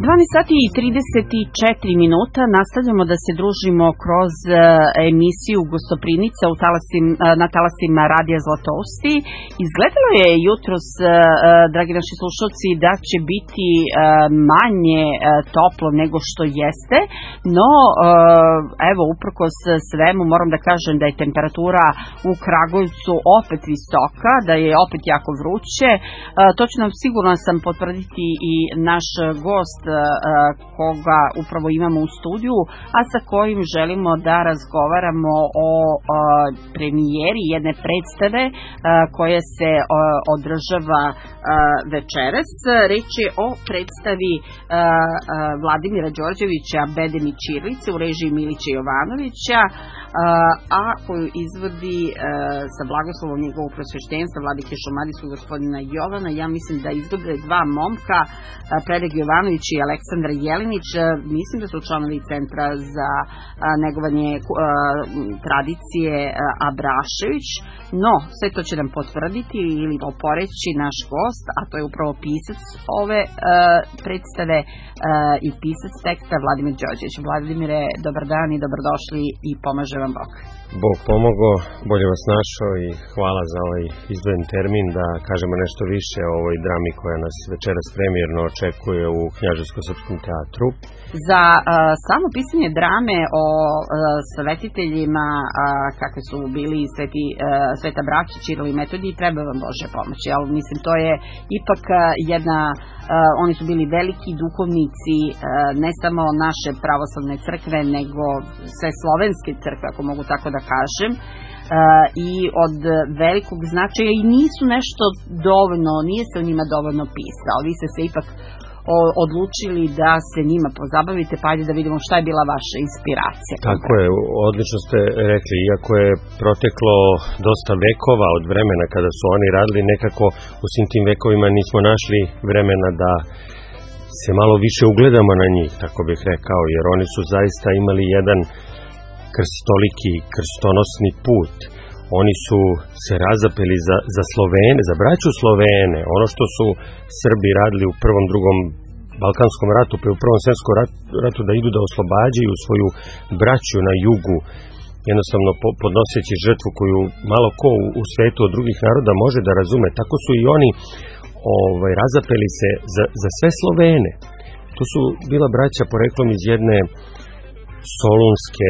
12 sati i 34 minuta, nastavljamo da se družimo kroz emisiju Gostoprinica na talasima Radija Zlatousti. Izgledalo je jutros, dragi naši slušalci, da će biti manje toplo nego što jeste, no evo, uprkos svemu moram da kažem da je temperatura u Kragujevcu opet visoka, da je opet jako vruće. To će nam sigurno sam potvrditi i naš gost koga upravo imamo u studiju, a sa kojim želimo da razgovaramo o premijeri jedne predstave koja se održava večeras. Reč je o predstavi Vladimira Đorđevića Bedem i Ćirilice u režiji Milića Jovanovića, a koju izvodi sa blagoslovom njegovog prosveštenstva vladike šumadijskog gospodina Jovana. Ja mislim da izvode dva momka, Predrag Jovanović i Aleksandar Jelinić. Mislim da su članovi Centra za negovanje tradicije Abrašević, no sve to će nam potvrditi ili oporeći naš gost, a to je upravo pisac ove predstave i pisac teksta Vladimir Đorđević. Vladimire, dobar dan i dobrodošli i pomaže vam Bog. Bog pomogao, bolje vas našao i hvala za ovaj izdvojen termin da kažemo nešto više o ovoj drami koja nas večeras premijerno očekuje u Knjaževsko-srpskom teatru. Za samo pisanje drame o svetiteljima kakve su bili Sveta braća Ćiril i Metodij treba vam Božja pomoć, ali mislim to je ipak jedna, oni su bili veliki duhovnici ne samo naše pravoslavne crkve nego sve slovenske crkve, ako mogu tako da kažem, i od velikog značaja i nisu nešto dovoljno, nije se o njima dovoljno pisao. Vi ste se ipak odlučili da se njima pozabavite, pa ajde da vidimo šta je bila vaša inspiracija. Tako je, odlično ste rekli, iako je proteklo dosta vekova od vremena kada su oni radili, nekako u svim tim vekovima nismo našli vremena da se malo više ugledamo na njih, tako bih rekao, jer oni su zaista imali jedan krstoliki, krstonosni put. Oni su se razapeli za Slovene, za braću Slovene, ono što su Srbi radili u prvom, drugom Balkanskom ratu, pa u prvom svjetskom ratu, da idu da oslobađaju svoju braću na jugu, jednostavno podnoseći žrtvu koju malo ko u svetu od drugih naroda može da razume. Tako su i oni razapeli se za sve Slovene. To su bila braća poreklom iz jedne solunske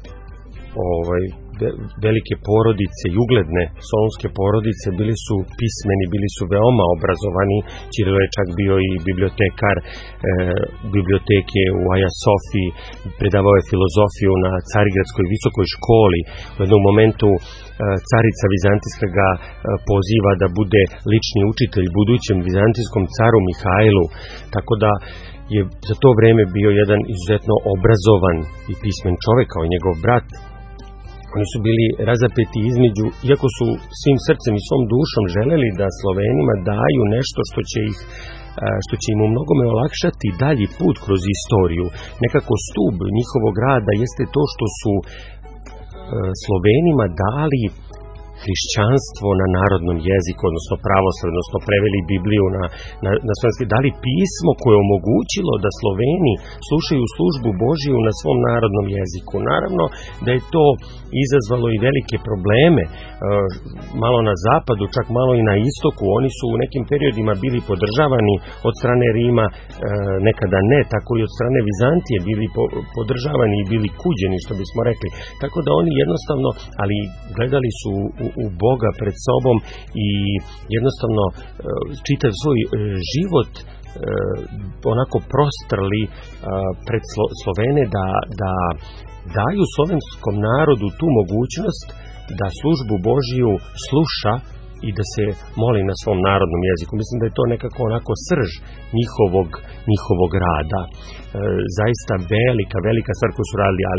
velike porodice i ugledne solunske porodice, bili su pismeni, bili su veoma obrazovani. Ćiril je čak bio i bibliotekar biblioteke u Aja Sofiji, predavao je filozofiju na Carigradskoj visokoj školi. U jednom momentu carica Vizantijska ga poziva da bude lični učitelj budućem vizantijskom caru Mihajlu, tako da je za to vreme bio jedan izuzetno obrazovan i pismen čovek, kao i njegov brat. Oni su bili razapeti između, iako su svim srcem i svom dušom želeli da Slovenima daju nešto što će im u mnogome olakšati dalji put kroz istoriju. Nekako stub njihovog rada jeste to što su Slovenima dali hrišćanstvo na narodnom jeziku, odnosno pravoslavno, odnosno preveli Bibliju na slovenski, dali pismo koje je omogućilo da Sloveni slušaju službu Božiju na svom narodnom jeziku. Naravno da je to izazvalo i velike probleme, malo na zapadu, čak malo i na istoku. Oni su u nekim periodima bili podržavani od strane Rima, nekada ne, tako i od strane Vizantije bili podržavani i bili kuđeni, što bismo rekli. Tako da oni jednostavno, ali gledali su u Boga pred sobom i jednostavno čitav svoj život onako prostrli pred Slovene da daju slovenskom narodu tu mogućnost da službu Božiju sluša i da se moli na svom narodnom jeziku. Mislim da je to nekako onako srž njihovog rada. Zaista velika stvar koju su radili, ali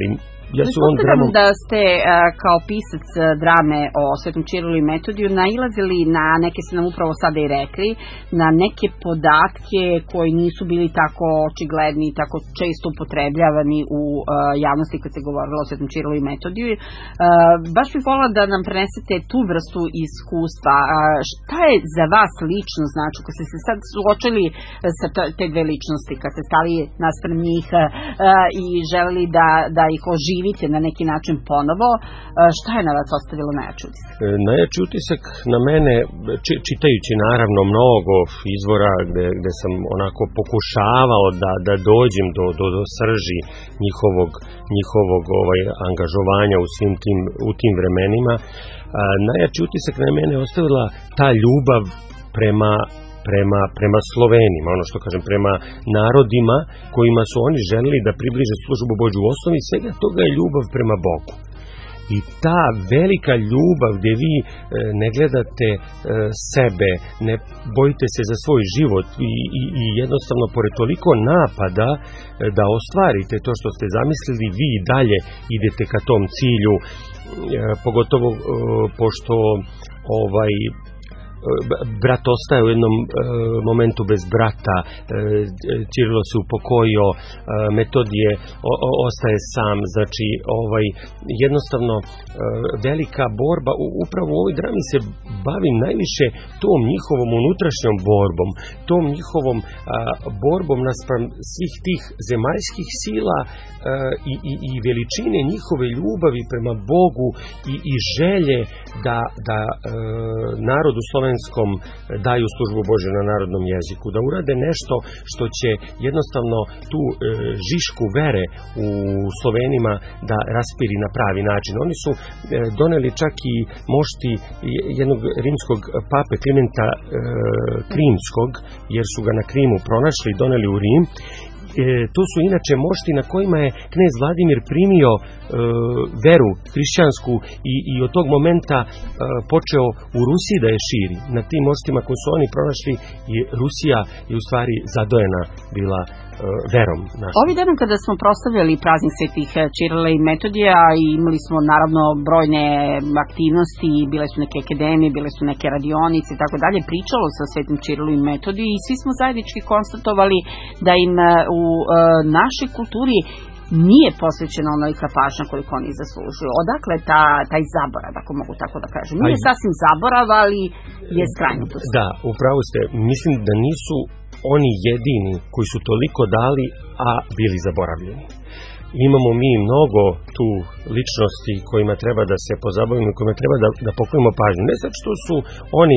ja su on dramom... da ste kao pisac drame o Svetom Ćirilu i Metodiju nailazili na neke, ste nam upravo sada i rekli, na neke podatke koji nisu bili tako očigledni i tako često upotrebljavani u javnosti kad se govorilo o Svetom Ćirilu i Metodiju. Baš bih volila da nam prenesete tu vrstu iskustva. Šta je za vas lično znači, kad ste se sad suočili sa te dve ličnosti, kad ste stali naspram njih i želeli da ih oživite na neki način ponovo, šta je na vas ostavilo najjači utisak? Najjači utisak na mene, čitajući naravno mnogo izvora gde sam onako pokušavao da dođem do srži njihovog angažovanja u tim vremenima, najjači utisak na mene ostavila ta ljubav prema Slovenima, ono što kažem, prema narodima kojima su oni želeli da približe službu Božju. U osnovi svega toga je ljubav prema Bogu. I ta velika ljubav gdje vi ne gledate sebe, ne bojite se za svoj život i jednostavno pored toliko napada da ostvarite to što ste zamislili, vi i dalje idete ka tom cilju, pogotovo pošto brat ostaje u jednom momentu bez brata, Ćirilo se upokojio, Metodije ostaje sam, znači jednostavno velika borba. Upravo u ovoj drami se bavim najviše tom njihovom unutrašnjom borbom, tom njihovom borbom naspram svih tih zemaljskih sila i veličine njihove ljubavi prema Bogu i želje da narodu slovenskom daju službu Božju na narodnom jeziku, da urade nešto što će jednostavno tu žišku vere u Slovenima da raspiri na pravi način. Oni su doneli čak i mošti jednog rimskog pape Klimenta Krimskog, jer su ga na Krimu pronašli i doneli u Rim. To su inače mošti na kojima je knez Vladimir primio veru hrišćansku i od tog momenta počeo u Rusiji da je širi. Na tim moštima koji su oni pronašli, Rusija je u stvari zadojena bila verom našom. Ovi dana kada smo proslavljali praznik Svetih Ćirila i Metodija i imali smo naravno brojne aktivnosti, bile su neke akademije, bile su neke radionice i tako dalje, pričalo sa Svetim Ćirilu i Metodiju i svi smo zajednički konstatovali da im u našoj kulturi nije posvećena onolika pažnja koliko oni zaslužuju. Odakle taj zaborav, ako mogu tako da kažem? Nije sasvim zaborav, ali je skrajnutost. Da, upravo ste. Mislim da nisu oni jedini koji su toliko dali, a bili zaboravljeni. Imamo mi mnogo tu ličnosti kojima treba da se pozabavimo, kojima treba da poklonimo pažnju. Ne sad što su oni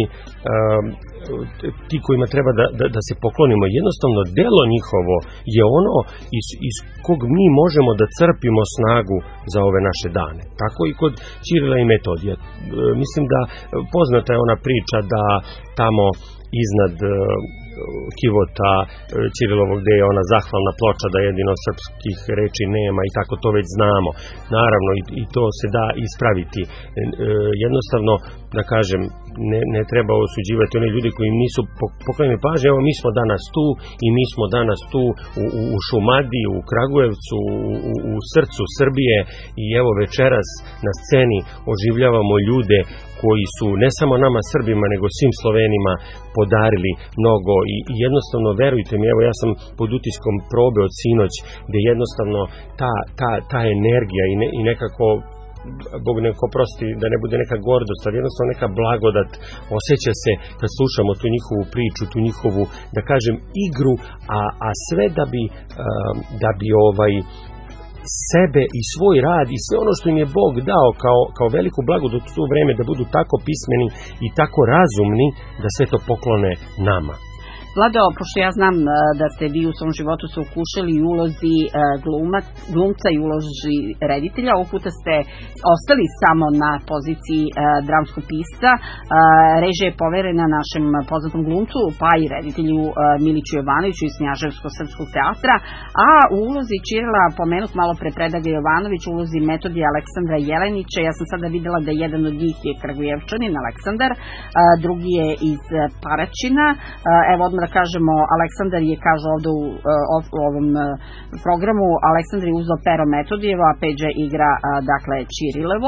ti kojima treba da se poklonimo. Jednostavno, delo njihovo je ono iz kog mi možemo da crpimo snagu za ove naše dane. Tako i kod Ćirila i Metodija. Mislim da poznata je ona priča da tamo iznad kivota Ćirilovog gde je ona zahvalna ploča da jedino srpskih reči nema i tako to već znamo. Naravno i to se da ispraviti. Jednostavno, da kažem, ne treba osuđivati one ljudi koji nisu poklonili pažnje. Evo, mi smo danas tu i mi smo danas tu u Šumadiji, u Kragujevcu, u srcu Srbije i evo večeras na sceni oživljavamo ljude koji su ne samo nama Srbima nego svim Slovenima podarili mnogo i jednostavno verujte mi, evo ja sam pod utiskom probe od sinoć gde jednostavno ta energija i nekako Bog neko prosti da ne bude neka gordost, ali jednostavno neka blagodat osjeća se kad slušamo tu njihovu priču, tu njihovu, da kažem, igru, a sve da bi sebe i svoj rad i sve ono što im je Bog dao kao veliku blagodat u to vreme da budu tako pismeni i tako razumni da sve to poklone nama. Vlado, pošto ja znam da ste vi u svom životu se ukušali u ulozi glumca i ulozi reditelja, ovog puta ste ostali samo na poziciji dramskog pisca. Režija je poverena našem poznatom glumcu, pa i reditelju Miliću Jovanoviću iz Knjaževsko-srpskog teatra, a u ulozi Ćirila pomenut malo pre Predraga Jovanović, u ulozi Metodija Aleksandra Jelenića. Ja sam sada videla da jedan od njih je Kragujevčanin Aleksandar, drugi je iz Paraćina. Evo odmah da kažemo, Aleksandar je, kaže ovde u ovom programu, Aleksandar je uzeo pero Metodijevo, a Peđa igra, dakle, Ćirilevo.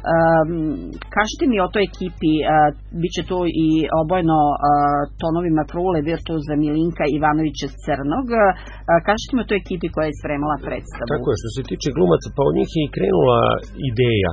Kažite mi o toj ekipi, bit će tu i obojeno tonovima Krule, virtuoza Milinka Ivanovića Crnog. Kažite mi o toj ekipi koja je spremala predstavu. Tako je, što se tiče glumaca, pa od njih je i krenula ideja.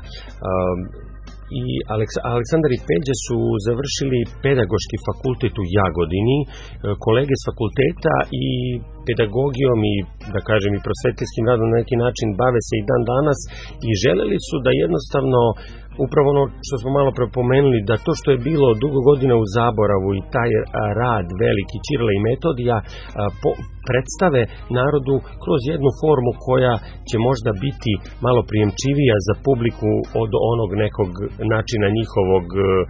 I Aleksandar i Peđa su završili pedagoški fakultet u Jagodini, kolege s fakulteta i pedagogijom i, da kažem, i prosvetiteljskim radom na neki način bave se i dan danas i želeli su da jednostavno upravo ono što smo malo prepomenuli, da to što je bilo dugo godina u zaboravu i taj rad veliki Ćirila i Metodija predstave narodu kroz jednu formu koja će možda biti malo prijemčivija za publiku od onog nekog načina njihovog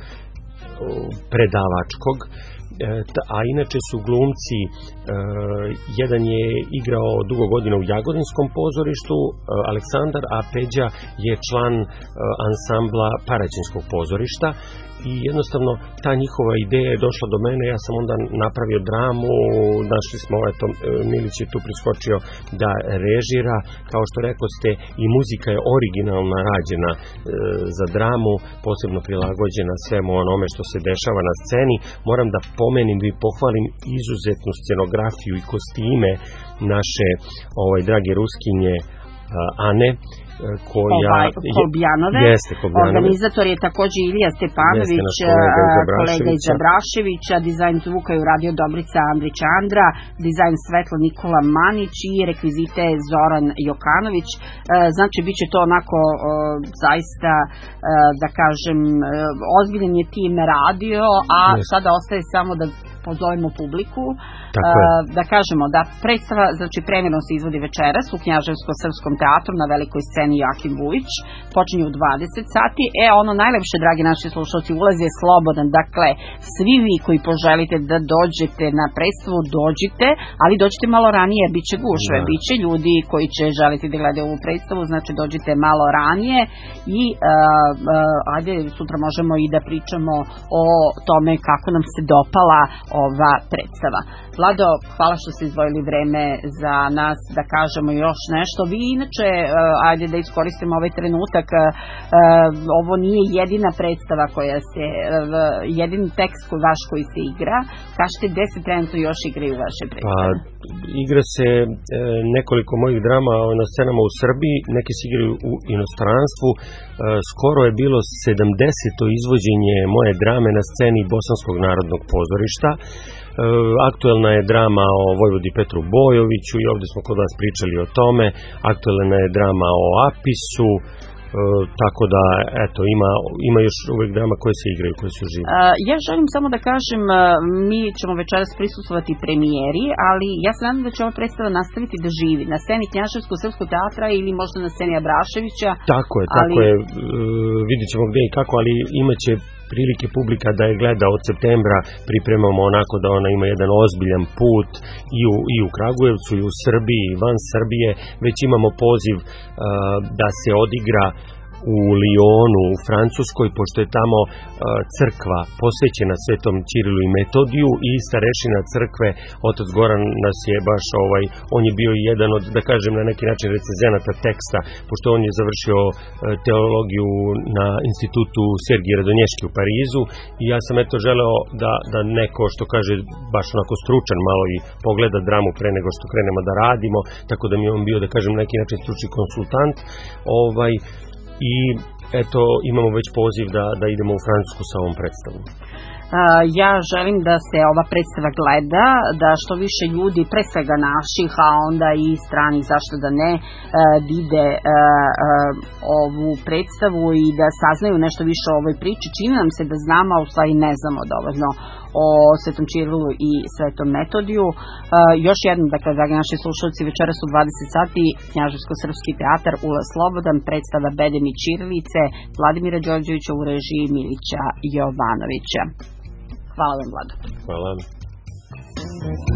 predavačkog. A inače su glumci, jedan je igrao dugo godina u Jagodinskom pozorištu, Aleksandar, a Peđa je član ansambla Paraćinskog pozorišta i jednostavno ta njihova ideja je došla do mene, ja sam onda napravio dramu, našli smo, eto, Milić je tu priskočio da režira, kao što rekoste, i muzika je originalna rađena za dramu, posebno prilagođena svemu onome što se dešava na sceni. Moram da pomenim i pohvalim izuzetnu scenografiju i kostime naše drage Ruskinje Ane, Kolbjanove. Organizator je takođe Ilija Stepanović, kolega iz Zabraševića, dizajn zvuka je uradio Dobrica Andrić Andra, dizajn svetlo Nikola Manić i rekvizite Zoran Jokanović. Znači, bit će to onako zaista, da kažem, ozbiljan je tim radio, a sada ostaje samo da pozovemo publiku, da kažemo da predstava, znači premijerno se izvodi večeras u Knjaževsko-srpskom teatru na velikoj sceni Joakim Vujić, počinje u 20 sati. Ono najlepše, dragi naši slušalci, ulaz je slobodan, dakle, svi vi koji poželite da dođete na predstavu, dođite, ali dođite malo ranije, bit će gužve, bit će ljudi koji će želiti da gledaju ovu predstavu, znači dođite malo ranije i ajde, sutra možemo i da pričamo o tome kako nam se dopala ova predstava. Vlado, hvala što ste izdvojili vreme za nas da kažemo još nešto. Vi inače, ajde da iskoristimo ovaj trenutak, ovo nije jedina predstava koja se, jedini tekst vaš koji se igra. Kažete, gde se trenutno još igraju vaše predstave? Igra se nekoliko mojih drama na scenama u Srbiji, neke se igraju u inostranstvu. Skoro je bilo 70. izvođenje moje drame na sceni Bosanskog narodnog pozorišta. Aktuelna je drama o Vojvodi Petru Bojoviću i ovdje smo kod vas pričali o tome. Aktuelna je drama o Apisu. Tako da, eto, ima još uvek drama koje se igraju, koje su žive. Ja želim samo da kažem, mi ćemo večeras prisustvovati premijeri, ali ja se nadam da će ova predstava nastaviti da živi na sceni Knjaževsko-srpskog teatra ili možda na sceni Abraševića. Tako je, vidjet ćemo gde i kako, ali imaće prilike publika da je gleda od septembra, pripremamo onako da ona ima jedan ozbiljan put i u Kragujevcu i u Srbiji i van Srbije. Već imamo poziv da se odigra u Lionu, u Francuskoj, pošto je tamo crkva posvećena Svetom Ćirilu i Metodiju i starešina crkve, otac Goran nas je baš, on je bio jedan od, da kažem, na neki način recenzenata teksta, pošto on je završio teologiju na institutu Sergije Radonješki u Parizu i ja sam želeo da neko, što kaže, baš onako stručan malo i pogleda dramu pre nego što krenemo da radimo, tako da mi je on bio, da kažem, na neki način stručni konsultant. I eto, imamo već poziv da idemo u Francusku sa ovom predstavom. Ja želim da se ova predstava gleda, da što više ljudi, pre svega naših, a onda i stranih, zašto da ne, vide ovu predstavu i da saznaju nešto više o ovoj priči. Čini nam se da znamo, a u stvari ne znamo dovoljno o Svetom Ćirilu i Svetom Metodiju. Još jednom, dakle, dragi naši slušalci, večeras u 20 sati Knjaževsko-srpski teatar, ulaz slobodan, predstava Bedem i Ćirilice, Vladimira Đorđevića u režiji Milića Jovanovića. Hvala vam, Vlado. Hvala.